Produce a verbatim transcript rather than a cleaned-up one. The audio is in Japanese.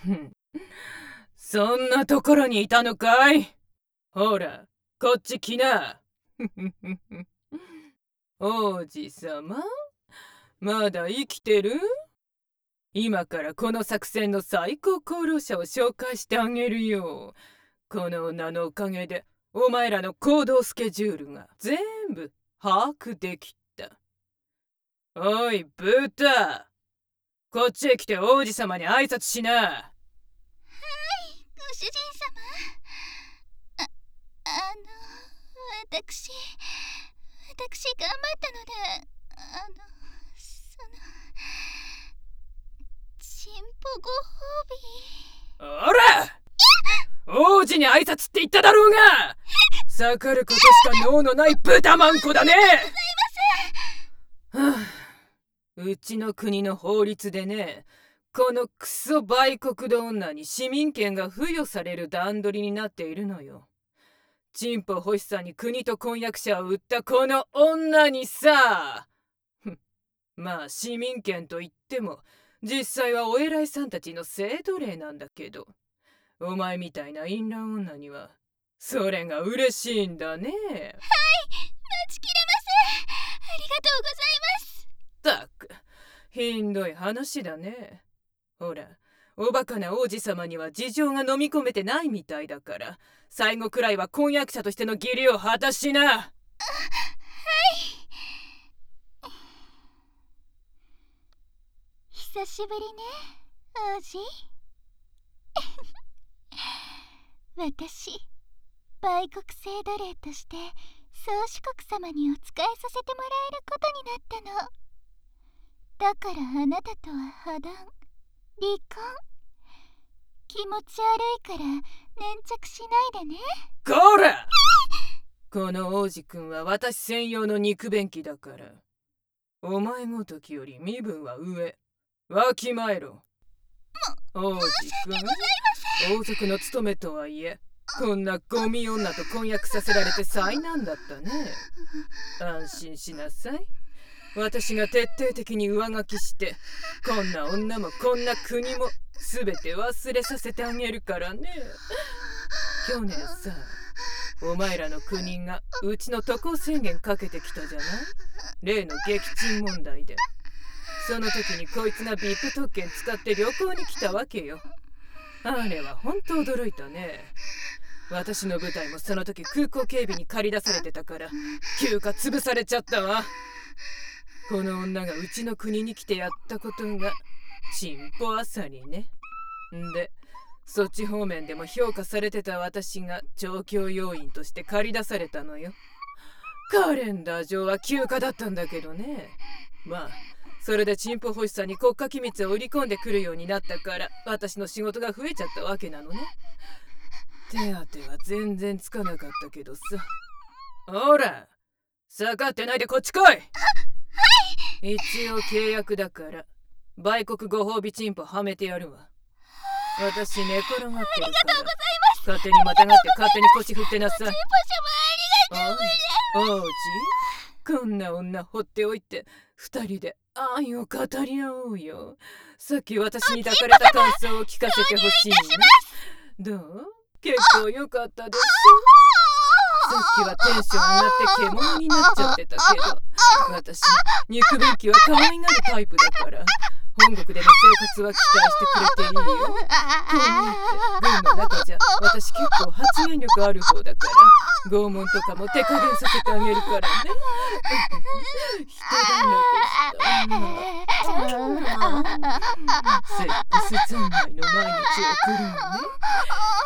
ふん、そんなところにいたのかい。ほら、こっち来な。王子様、まだ生きてる？今からこの作戦の最高功労者を紹介してあげるよ。この女のおかげでお前らの行動スケジュールが全部把握できた。おいブタ、こっちへ来て王子様に挨拶しな。はい、 ご主人様。あ、あの私私頑張ったので、あのそのチンポご褒美。 おら、王子に挨拶って言っただろうが、盛ることしか能のない豚まんこだね。はあ、うちの国の法律でね、このクソ売国の女に市民権が付与される段取りになっているのよ。チンポ欲しさに国と婚約者を売ったこの女にさ。まあ市民権といっても実際はお偉いさんたちの制度令なんだけど、お前みたいな淫乱女にはそれが嬉しいんだね。はい、待ちきれません。ありがとうございます。 ったく、ひんどい話だね。ほら、おバカな王子様には事情が飲み込めてないみたいだから、最後くらいは婚約者としての義理を果たしな。あ、はい。 久しぶりね、王子。私、売国制度令として宗主国様にお仕えさせてもらえることになったの。だからあなたとは破談、離婚。気持ち悪いから粘着しないでね。 こらこの王子くんは私専用の肉便器だから、お前ごときより身分は上。わきまえろ。王子くん、王族の務めとはいえ、こんなゴミ女と婚約させられて災難だったね。安心しなさい。私が徹底的に上書きして、こんな女もこんな国も全て忘れさせてあげるからね。去年さ、お前らの国がうちの渡航宣言かけてきたじゃない？例の撃沈問題で。その時にこいつが ブイアイピー 特権使って旅行に来たわけよ。あれは本当驚いたね。私の部隊もその時空港警備に駆り出されてたから休暇潰されちゃったわ。この女がうちの国に来てやったことがチンポあさりね。んで、そっち方面でも評価されてた私が調教要員として駆り出されたのよ。カレンダー上は休暇だったんだけどね。まあそれでチンポ欲しさに国家機密を売り込んでくるようになったから、私の仕事が増えちゃったわけなのね。手当ては全然つかなかったけどさ。ほら、下がってないでこっち来い。はい、一応契約だから売国ご褒美チンポはめてやるわ。私寝転がってるから、ありがとうございます。勝手にまたがって勝手に腰振ってなさい。チンポ様ありがとうございます。王子、こんな女放っておいて二人で愛を語り合おうよ。さっき私に抱かれた感想を聞かせてほしいね。どう？結構良かったでしょ。さっきはテンション上がって獣になっちゃってたけど、私肉便器は可愛がるタイプだから、本国での生活は期待してくれていいよ。こう見えて軍の中じゃ私結構発言力ある方だから、拷問とかも手加減させてあげるからね。一段落した。セックス三昧の毎日を送るのね。